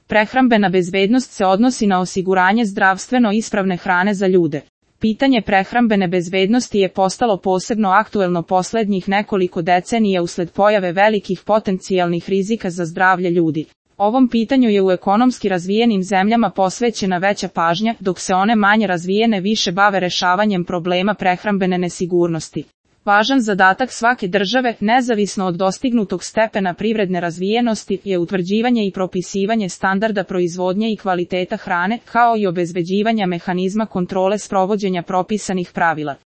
Prehrambena bezbednost se odnosi na osiguranje zdravstveno ispravne hrane za ljude. Pitanje prehrambene bezbednosti je postalo posebno aktuelno poslednjih nekoliko decenija usled pojave velikih potencijalnih rizika za zdravlje ljudi. Ovom pitanju je u ekonomski razvijenim zemljama posvećena veća pažnja, dok se one manje razvijene više bave rešavanjem problema prehrambene nesigurnosti. Važan zadatak svake države, nezavisno od dostignutog stepena privredne razvijenosti, je utvrđivanje i propisivanje standarda proizvodnje i kvaliteta hrane, kao i obezbeđivanja mehanizma kontrole sprovođenja propisanih pravila.